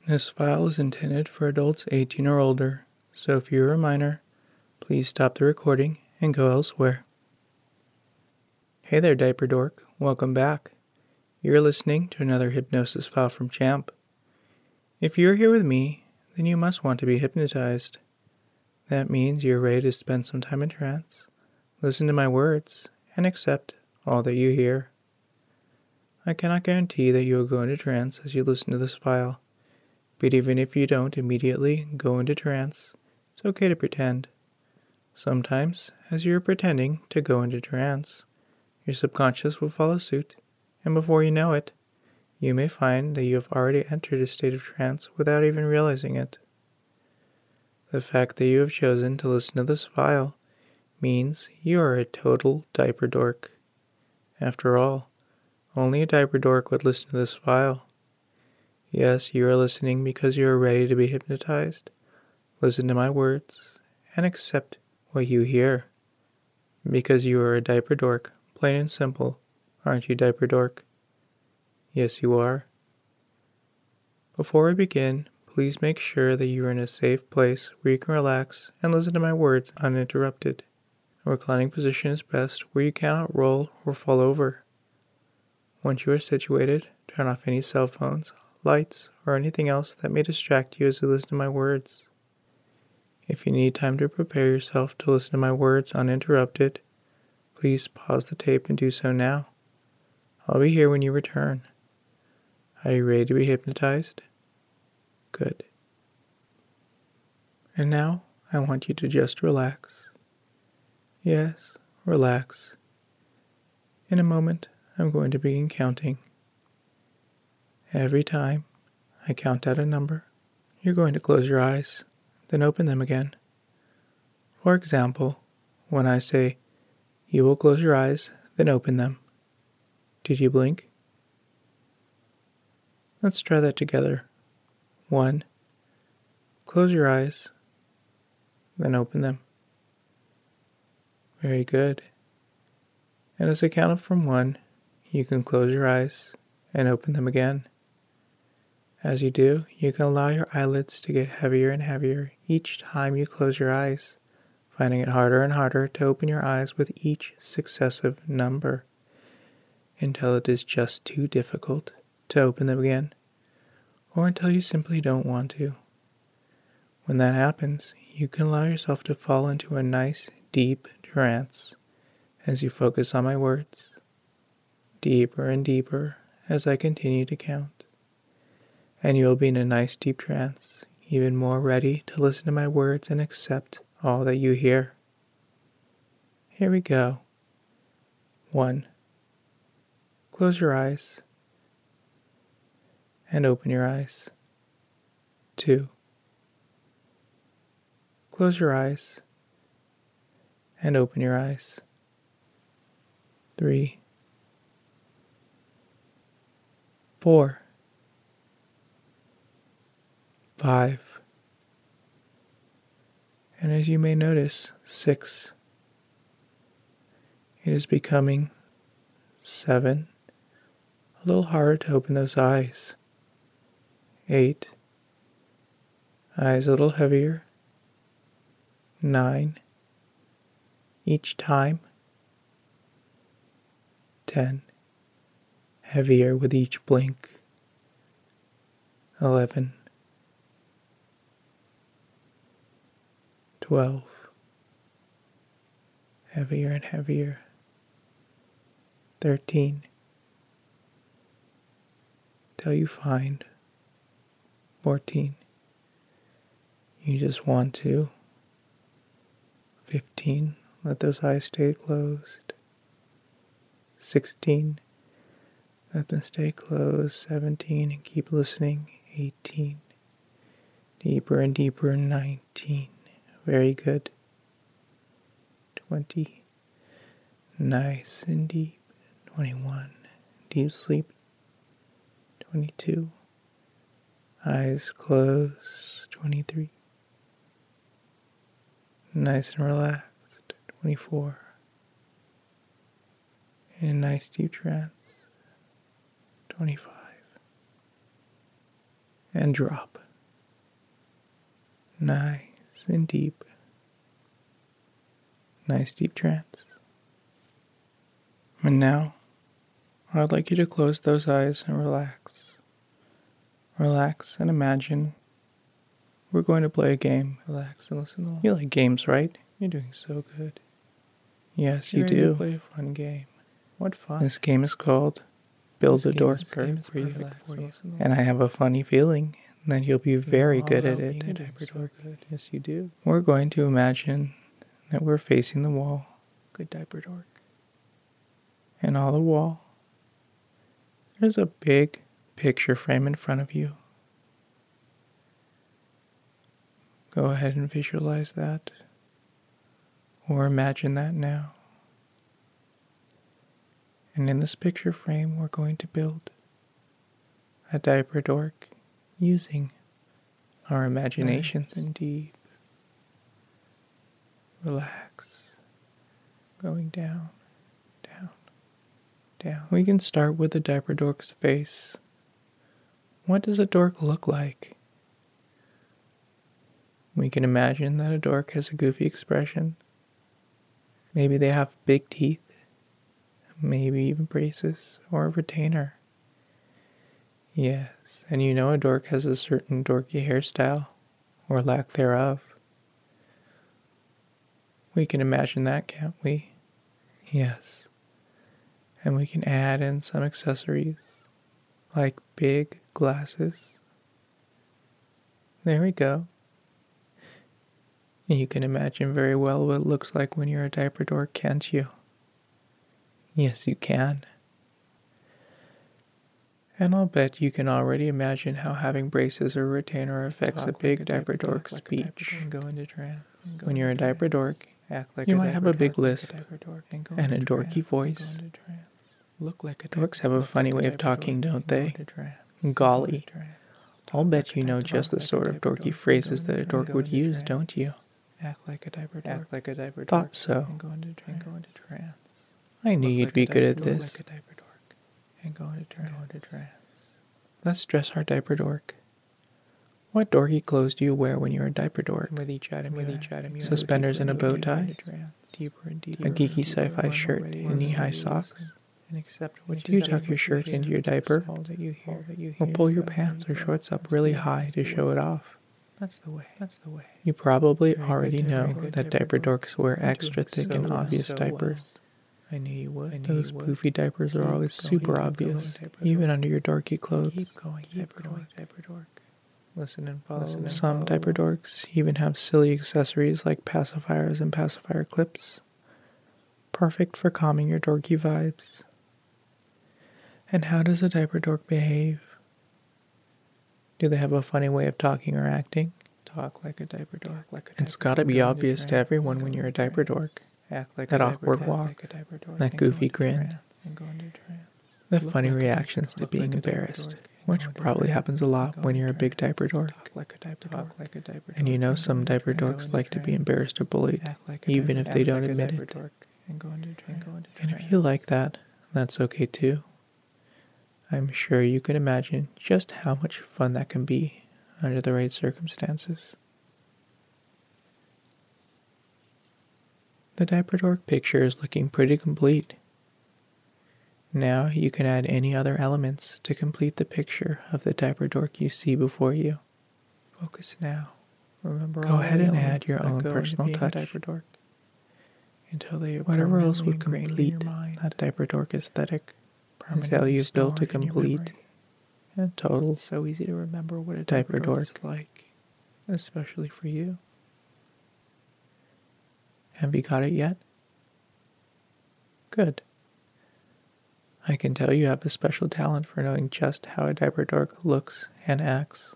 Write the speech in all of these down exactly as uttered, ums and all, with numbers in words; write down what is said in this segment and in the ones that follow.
This file is intended for adults eighteen or older, so if you're a minor, please stop the recording and go elsewhere. Hey there, Diaper Dork. Welcome back. You're listening to another hypnosis file from Champ. If you're here with me, then you must want to be hypnotized. That means you're ready to spend some time in trance, listen to my words, and accept all that you hear. I cannot guarantee that you will go into trance as you listen to this file, but even if you don't immediately go into trance, it's okay to pretend. Sometimes, as you're pretending to go into trance, your subconscious will follow suit, and before you know it, you may find that you have already entered a state of trance without even realizing it. The fact that you have chosen to listen to this file means you are a total diaper dork. After all, only a diaper dork would listen to this file. Yes, you are listening because you are ready to be hypnotized. Listen to my words and accept what you hear. Because you are a diaper dork, plain and simple, aren't you, diaper dork? Yes, you are. Before we begin, please make sure that you are in a safe place where you can relax and listen to my words uninterrupted. A reclining position is best where you cannot roll or fall over. Once you are situated, turn off any cell phones, lights, or anything else that may distract you as you listen to my words. If you need time to prepare yourself to listen to my words uninterrupted, please pause the tape and do so now. I'll be here when you return. Are you ready to be hypnotized? Good. And now, I want you to just relax. Yes, relax. In a moment, I'm going to begin counting. Every time I count out a number, you're going to close your eyes, then open them again. For example, when I say, you will close your eyes, then open them. Did you blink? Let's try that together. One, close your eyes, then open them. Very good. And as I count up from one, you can close your eyes and open them again. As you do, you can allow your eyelids to get heavier and heavier each time you close your eyes, finding it harder and harder to open your eyes with each successive number, until it is just too difficult to open them again, or until you simply don't want to. When that happens, you can allow yourself to fall into a nice, deep trance as you focus on my words, deeper and deeper as I continue to count. And you will be in a nice deep trance, even more ready to listen to my words and accept all that you hear. Here we go. One. Close your eyes and open your eyes. Two. Close your eyes and open your eyes. Three. Four. Five. And as you may notice, six. It is becoming seven. A little harder to open those eyes. Eight. Eyes a little heavier. Nine. Each time. Ten. Heavier with each blink. Eleven. Twelve. Heavier and heavier. Thirteen. Till you find fourteen. You just want to. Fifteen. Let those eyes stay closed. Sixteen. Let them stay closed. Seventeen. And keep listening. Eighteen. Deeper and deeper. Nineteen. Very good. Twenty. Nice and deep. Twenty-one. Deep sleep. Twenty-two. Eyes closed. Twenty-three. Nice and relaxed. Twenty-four. In a nice deep trance. Twenty-five. and drop. Nice and deep. Nice deep trance. And now, I'd like you to close those eyes and relax. Relax and imagine we're going to play a game. Relax and listen along. You like games, right? You're doing so good. Yes, you do. Play a fun game. What fun. This game is called Build a Dork for you. And I have a funny feeling that you'll be very good at it. Yes, you do. We're going to imagine that we're facing the wall. Good diaper dork. And on the wall, there's a big picture frame in front of you. Go ahead and visualize that. Or imagine that now. And in this picture frame, we're going to build a diaper dork using our imaginations. Nice. Indeed. Relax. Going down, down, down. We can start with the diaper dork's face. What does a dork look like? We can imagine that a dork has a goofy expression. Maybe they have big teeth. Maybe even braces or a retainer. Yes, and you know a dork has a certain dorky hairstyle, or lack thereof. We can imagine that, can't we? Yes. And we can add in some accessories, like big glasses. There we go. And you can imagine very well what it looks like when you're a diaper dork, can't you? Yes, you can. And I'll bet you can already imagine how having braces or retainer affects a big diaper dork's speech. When you're a diaper dork, you might have a big lisp and a dorky voice. Dorks have a funny way of talking, don't they? Golly. I'll bet you know just the sort of dorky phrases that a dork would use, don't you? Act like a diaper dork. Act like a diaper dork. Thought so. And go into trance. I knew you'd be good at this. Like a diaper dork. And go into trance. Go into trance. Let's dress our diaper dork. What dorky clothes do you wear when you're a diaper dork? With each item, with each item. Suspenders and a bow tie. Deeper and deeper. A geeky sci-fi shirt and knee-high socks. Do you tuck your shirt into your diaper? Or pull your pants or shorts up really high to show it off? That's the way. That's the way. You probably already know that diaper dorks wear extra thick and obvious diapers. I knew you would. Those poofy diapers are always super obvious, even under your dorky clothes. Keep going, diaper dork, diaper dork. Listen and follow. Some diaper dorks even have silly accessories like pacifiers and pacifier clips. Perfect for calming your dorky vibes. And how does a diaper dork behave? Do they have a funny way of talking or acting? Talk like a diaper dork. Like a diaper it's gotta be obvious to everyone when you're a diaper dork. Act like that awkward walk, that goofy grin, the funny reactions to being embarrassed, which probably happens a lot when you're a big diaper dork. And you know some diaper dorks like to be embarrassed or bullied, even if they don't admit it. And if you like that, that's okay too. I'm sure you can imagine just how much fun that can be under the right circumstances. The diaper dork picture is looking pretty complete. Now you can add any other elements to complete the picture of the diaper dork you see before you. Focus now. Remember, go ahead and add your own personal touch. Diaper dork until they whatever else would complete that diaper dork aesthetic until you've built a complete and total. It's so easy to remember what a diaper dork is like, especially for you. Have you got it yet? Good. I can tell you have a special talent for knowing just how a diaper dork looks and acts.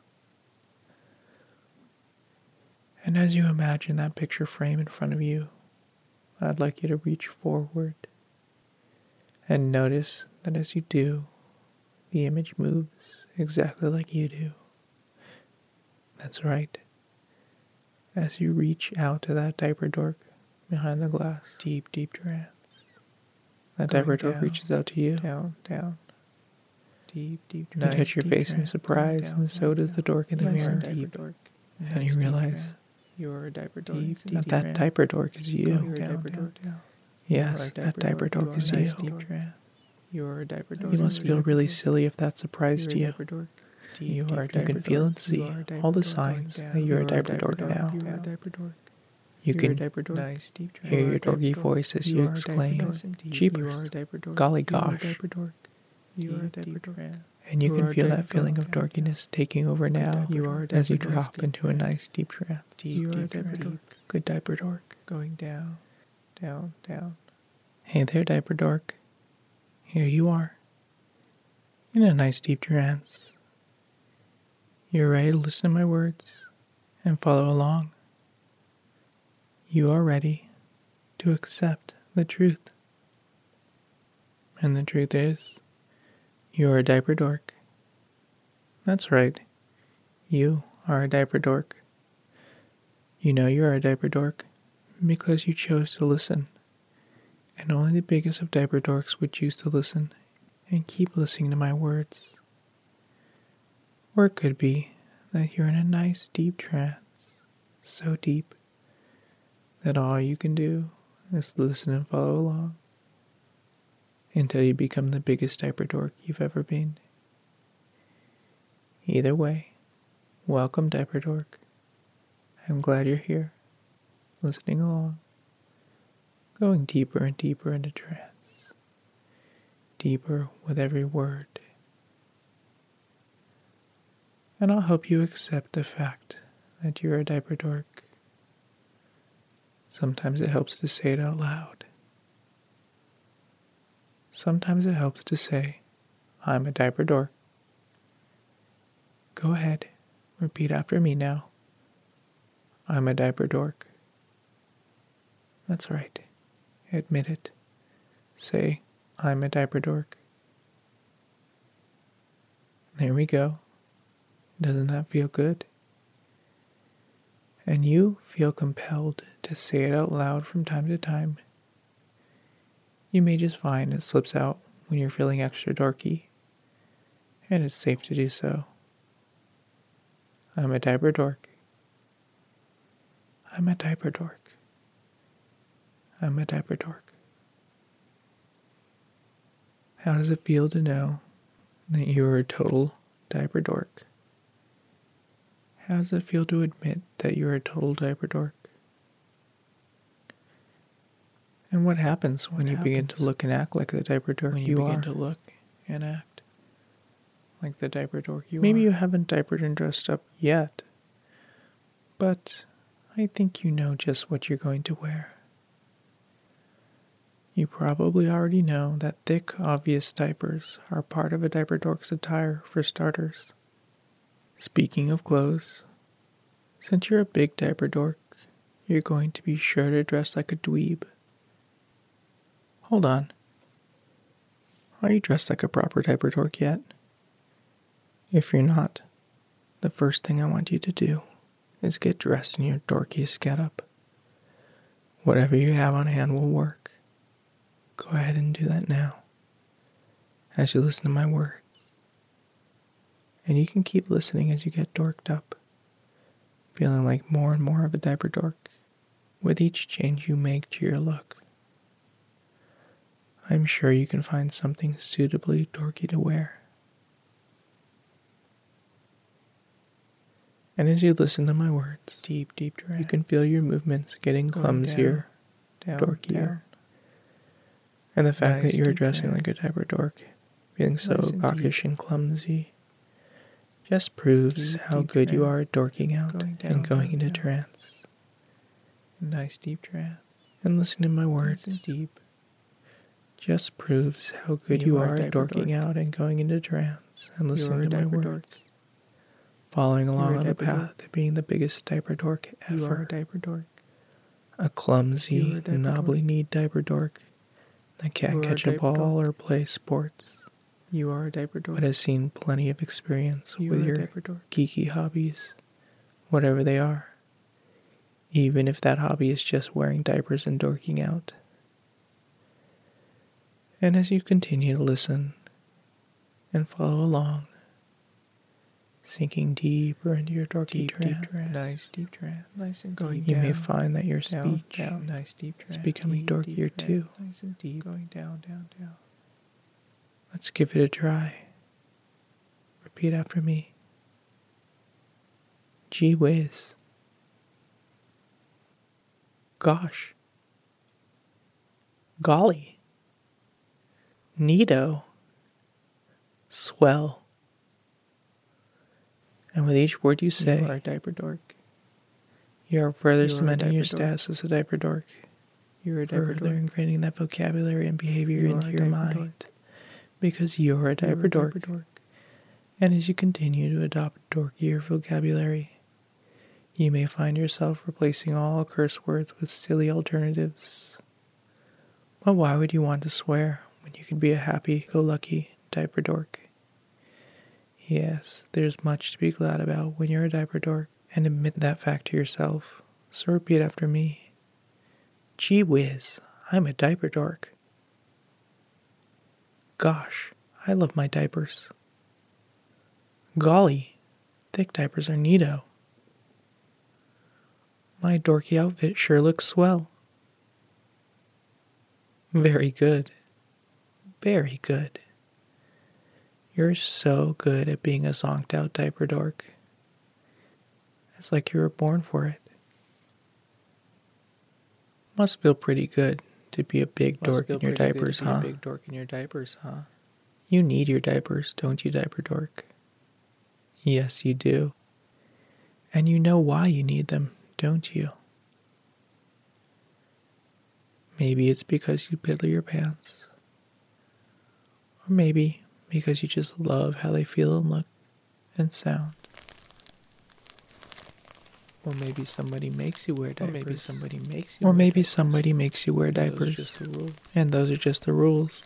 And as you imagine that picture frame in front of you, I'd like you to reach forward and notice that as you do, the image moves exactly like you do. That's right. As you reach out to that diaper dork behind the glass, deep, deep trance, that diaper dork reaches out to you, down, down, Deep, deep You touch your face in surprise, and so does the dork in the mirror. And you realize You're a diaper dork. deep, that that diaper dork is you. Yes, that diaper dork is you. You're a diaper dork. You must feel really silly if that surprised you. You You are. You can feel and see all the signs that you're a diaper dork now. You're a diaper dork. You can Nice deep hear your dorky voice as you exclaim, "Jeepers, golly gosh." You are a diaper dork. And you You can are a feel diaper that feeling of dork. dorkiness taking over now You are a as you diaper dork. drop into a nice deep trance. You are a diaper dork. Good diaper dork. Going down, down, down. Hey there, diaper dork. Here you are, in a nice deep trance. You're ready to listen to my words and follow along. You are ready to accept the truth. And the truth is, you're a diaper dork. That's right, you are a diaper dork. You know you're a diaper dork because you chose to listen. And only the biggest of diaper dorks would choose to listen and keep listening to my words. Or it could be that you're in a nice deep trance, so deep that all you can do is listen and follow along until you become the biggest diaper dork you've ever been. Either way, welcome, diaper dork. I'm glad you're here, listening along, going deeper and deeper into trance, deeper with every word. And I'll help you accept the fact that you're a diaper dork. Sometimes it helps to say it out loud. Sometimes it helps to say, I'm a diaper dork. Go ahead, repeat after me now. I'm a diaper dork. That's right. Admit it. Say, I'm a diaper dork. There we go. Doesn't that feel good? And you feel compelled to say it out loud from time to time. You may just find it slips out when you're feeling extra dorky, and it's safe to do so. I'm a diaper dork. I'm a diaper dork. I'm a diaper dork. How does it feel to know that you're a total diaper dork? How does it feel to admit that you're a total diaper dork? And what happens when What you begin happens to look and act like the diaper dork when you, you begin are? to look and act like the diaper dork you Maybe are? you haven't diapered and dressed up yet, but I think you know just what you're going to wear. You probably already know that thick, obvious diapers are part of a diaper dork's attire for starters. Speaking of clothes, since you're a big diaper dork, you're going to be sure to dress like a dweeb. Hold on. Are you dressed like a proper diaper dork yet? If you're not, the first thing I want you to do is get dressed in your dorkiest getup. Whatever you have on hand will work. Go ahead and do that now, as you listen to my words. And you can keep listening as you get dorked up, feeling like more and more of a diaper dork with each change you make to your look. I'm sure you can find something suitably dorky to wear. And as you listen to my words, Deep, deep trance. you can feel your movements getting Going clumsier, down, dorkier. down. And the fact Nice that you're deep dressing trance. like a diaper dork, feeling so Nice and gawkish and clumsy, just proves Deep, how deep good you trance. are at dorking out Going down, and going down, into down. trance. Nice deep trance. And listening to my Nice words and deep. just proves how good You you, are are a at diaper dorking dork. out and going into trance and You are listening a to my diaper words. dork. Following along a on the diaper path dork. to being the biggest diaper dork You are a ever. diaper dork. A clumsy, You are a diaper knobbly-kneed diaper dork that can't You are a catch a diaper ball dork. or play sports, You are a diaper dork. but has seen plenty of experience You with are a your diaper dork. geeky hobbies, whatever they are, even if that hobby is just wearing diapers and dorking out. And as you continue to listen, and follow along, sinking deeper into your dorky Deep, trance. deep trance. Nice deep trance. Nice and Going deep. you down, may find that your down, speech down. Nice deep trance. is becoming Deep, dorkier deep too. trance. Nice and deep. Going down, down, down. Let's give it a try. Repeat after me. Gee whiz. Gosh. Golly. Neato. Swell. And with each word you say, You are a diaper dork. you are further You are a cementing your diaper dork. status as a diaper dork. You're a diaper Further dork. ingraining that vocabulary and behavior You are into a your diaper mind. dork. Because you're a diaper You're a dork. diaper dork. And as you continue to adopt dorkier vocabulary, you may find yourself replacing all curse words with silly alternatives. But why would you want to swear when you could be a happy-go-lucky diaper dork? Yes, there's much to be glad about when you're a diaper dork, and admit that fact to yourself. So repeat after me. Gee whiz, I'm a diaper dork. Gosh, I love my diapers. Golly, thick diapers are neato. My dorky outfit sure looks swell. Very good. Very good. You're so good at being a zonked out diaper dork. It's like you were born for it. Must feel pretty good to be a big Must dork feel in your pretty good diapers, to be huh? a big dork in your diapers, huh? You need your diapers, don't you, diaper dork? Yes, you do. And you know why you need them, don't you? Maybe it's because you piddle your pants. Or maybe because you just love how they feel and look and sound. Or maybe somebody makes you wear diapers. Or maybe somebody makes you Or wear maybe diapers. somebody makes you wear And those are diapers. just the rules. And those are just the rules.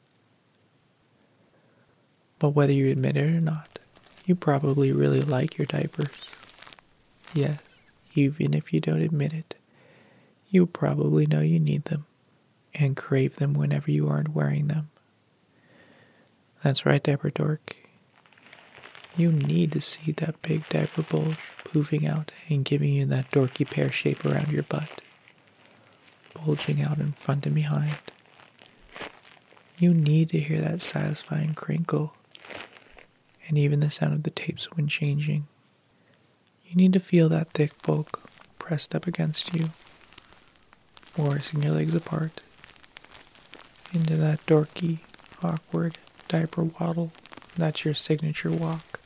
But whether you admit it or not, you probably really like your diapers. Yes, even if you don't admit it, you probably know you need them and crave them whenever you aren't wearing them. That's right, diaper dork. You need to see that big diaper bulge poofing out and giving you that dorky pear shape around your butt, bulging out in front and behind. You need to hear that satisfying crinkle and even the sound of the tapes when changing. You need to feel that thick bulk pressed up against you, forcing your legs apart into that dorky, awkward diaper waddle. That's your signature walk.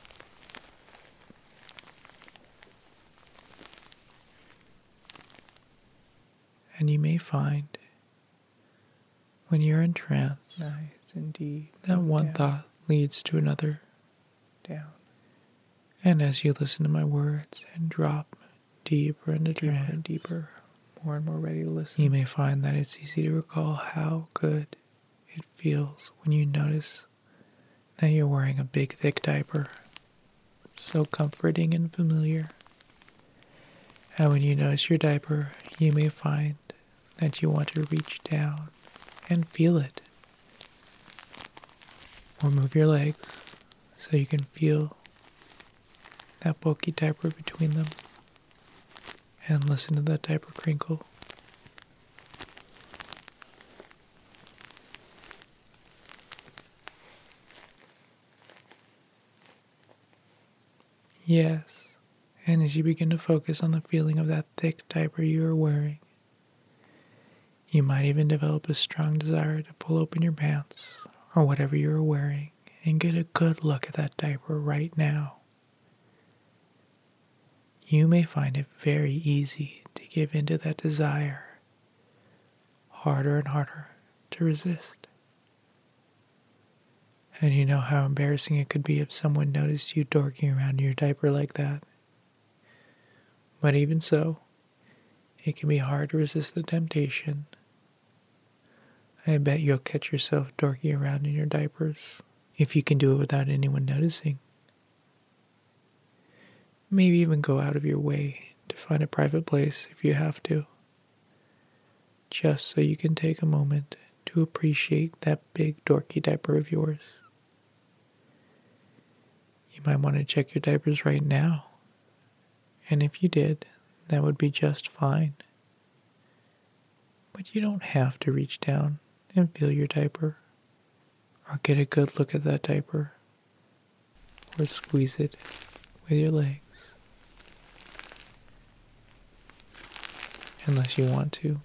And you may find, when you're in trance, Nice and deep. that Going one down, thought leads to another. down. And as you listen to my words and drop deeper into Deeper trance, and deeper. More and more ready to listen. you may find that it's easy to recall how good it feels when you notice that you're wearing a big, thick diaper. So comforting and familiar. And when you notice your diaper, you may find that you want to reach down and feel it. Or move your legs so you can feel that bulky diaper between them and listen to that diaper crinkle. Yes, and as you begin to focus on the feeling of that thick diaper you are wearing, you might even develop a strong desire to pull open your pants or whatever you are wearing and get a good look at that diaper right now. You may find it very easy to give in to that desire, harder and harder to resist. And you know how embarrassing it could be if someone noticed you dorking around in your diaper like that. But even so, it can be hard to resist the temptation. I bet you'll catch yourself dorking around in your diapers if you can do it without anyone noticing. Maybe even go out of your way to find a private place if you have to, just so you can take a moment to appreciate that big dorky diaper of yours. You might want to check your diapers right now. And if you did, that would be just fine. But you don't have to reach down and feel your diaper, or get a good look at that diaper, or squeeze it with your legs. Unless you want to.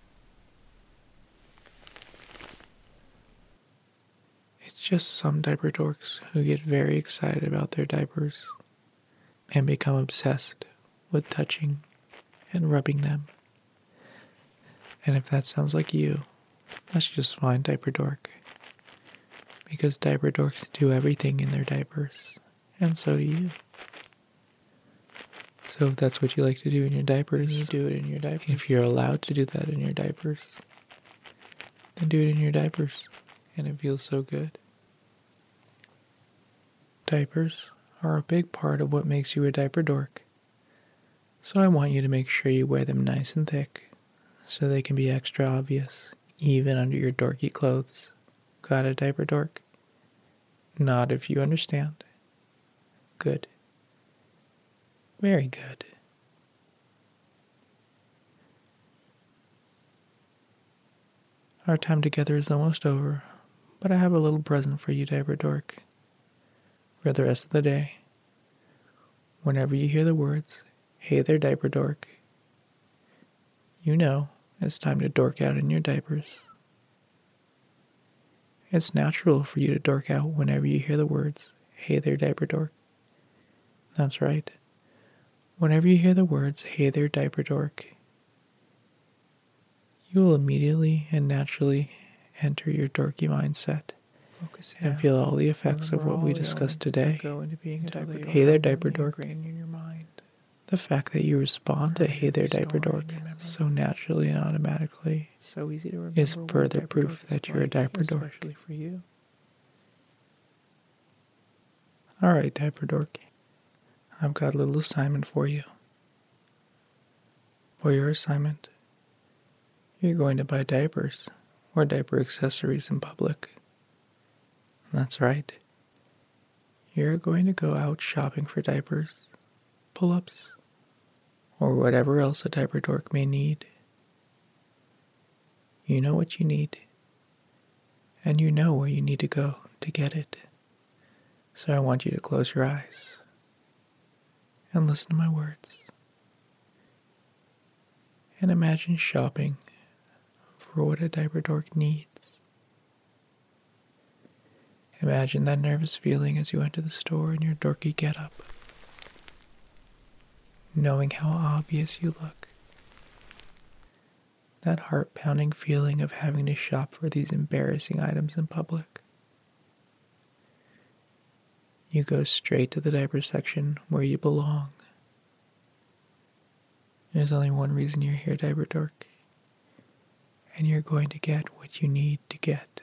It's just some diaper dorks who get very excited about their diapers and become obsessed with touching and rubbing them. And if that sounds like you, that's just fine, diaper dork. Because diaper dorks do everything in their diapers, and so do you. So if that's what you like to do in your diapers, you do it in your diapers. If you're allowed to do that in your diapers, then do it in your diapers, and it feels so good. Diapers are a big part of what makes you a diaper dork. So I want you to make sure you wear them nice and thick, so they can be extra obvious, even under your dorky clothes. Got a diaper dork? Nod if you understand. Good. Very good. Our time together is almost over, but I have a little present for you, diaper dork. For the rest of the day, whenever you hear the words, "Hey there, diaper dork," you know it's time to dork out in your diapers. It's natural for you to dork out whenever you hear the words, "Hey there, diaper dork." That's right. Whenever you hear the words, "Hey there, diaper dork," you will immediately and naturally enter your dorky mindset Focus and feel all the effects of what we discussed today. Go into being a diaper dork. Hey there, diaper dork. In your mind. The fact that you respond to "Hey there, diaper dork" so naturally and automatically so easy to remember is further proof that you're a diaper dork. Especially for you. All right, diaper dork. I've got a little assignment for you. For your assignment, you're going to buy diapers or diaper accessories in public. That's right. You're going to go out shopping for diapers, pull-ups, or whatever else a diaper dork may need. You know what you need, and you know where you need to go to get it. So I want you to close your eyes and listen to my words. And imagine shopping for what a diaper dork needs. Imagine that nervous feeling as you enter the store in your dorky getup, knowing how obvious you look. That heart-pounding feeling of having to shop for these embarrassing items in public. You go straight to the diaper section where you belong. There's only one reason you're here, diaper dork, and you're going to get what you need to get.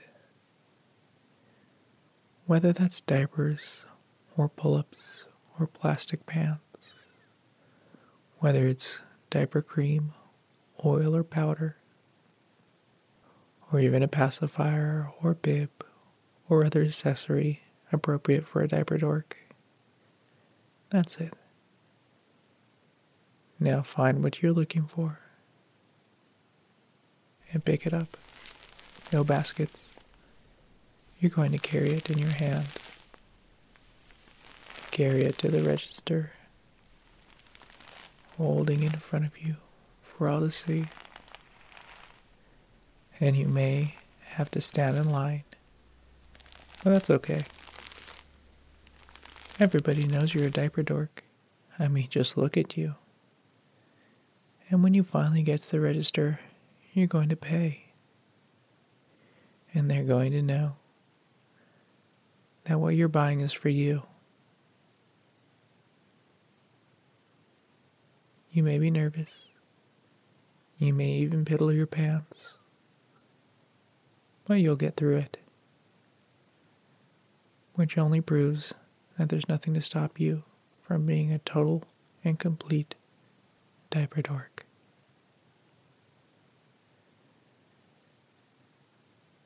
Whether that's diapers, or pull-ups, or plastic pants. Whether it's diaper cream, oil or powder, or even a pacifier or bib, or other accessory appropriate for a diaper dork. That's it. Now find what you're looking for and pick it up. No baskets. You're going to carry it in your hand. Carry it to the register, holding it in front of you for all to see. And you may have to stand in line, but that's okay. Everybody knows you're a diaper dork. I mean, just look at you. And when you finally get to the register, you're going to pay. And they're going to know that what you're buying is for you. You may be nervous. You may even piddle your pants. But you'll get through it. Which only proves that there's nothing to stop you from being a total and complete diaper dork.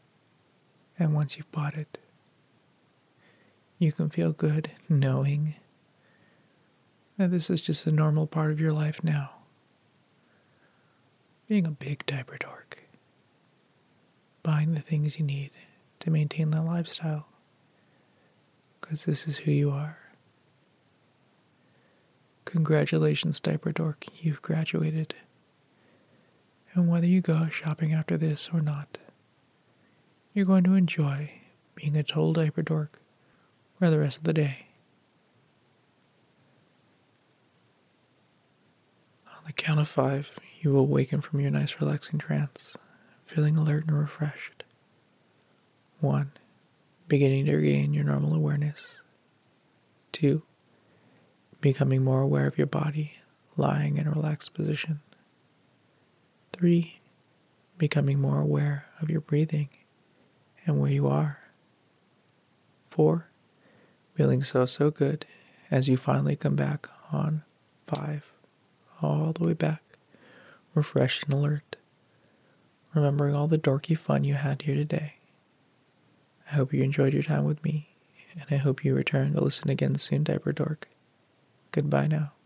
And once you've bought it, you can feel good knowing that this is just a normal part of your life now. Being a big diaper dork. Buying the things you need to maintain that lifestyle. Because this is who you are. Congratulations, diaper dork, you've graduated. And whether you go shopping after this or not, you're going to enjoy being a total diaper dork for the rest of the day. On the count of five, you will awaken from your nice relaxing trance, feeling alert and refreshed. One, beginning to regain your normal awareness. Two, becoming more aware of your body, lying in a relaxed position. Three, becoming more aware of your breathing and where you are. Four, feeling so, so good as you finally come back on five, all the way back, refreshed and alert, remembering all the dorky fun you had here today. I hope you enjoyed your time with me, and I hope you return to listen again soon, Diaper Dork. Goodbye now.